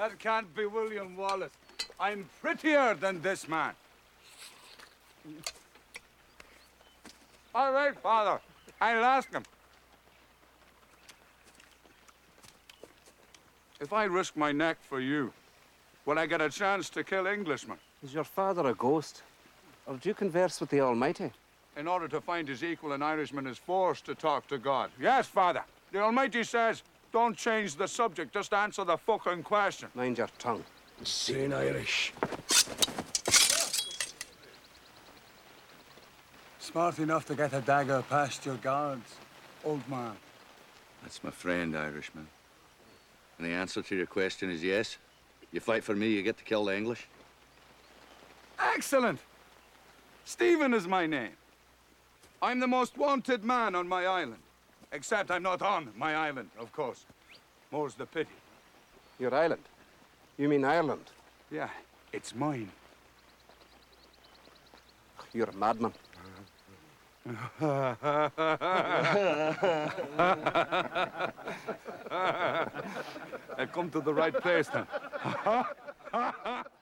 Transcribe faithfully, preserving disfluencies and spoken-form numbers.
That can't be William Wallace. I'm prettier than this man. All right, Father. I'll ask him. If I risk my neck for you, will I get a chance to kill Englishmen? Is your father a ghost? Or do you converse with the Almighty? In order to find his equal, an Irishman is forced to talk to God. Yes, Father. The Almighty says, don't change the subject, just answer the fucking question. Mind your tongue. Saying Irish. Smart enough to get a dagger past your guards, old man. That's my friend, Irishman. And the answer to your question is yes. You fight for me, you get to kill the English. Excellent! Stephen is my name. I'm the most wanted man on my island. Except I'm not on my island, of course. More's the pity. Your island? You mean Ireland? Yeah, it's mine. You're a madman. I've come to the right place then.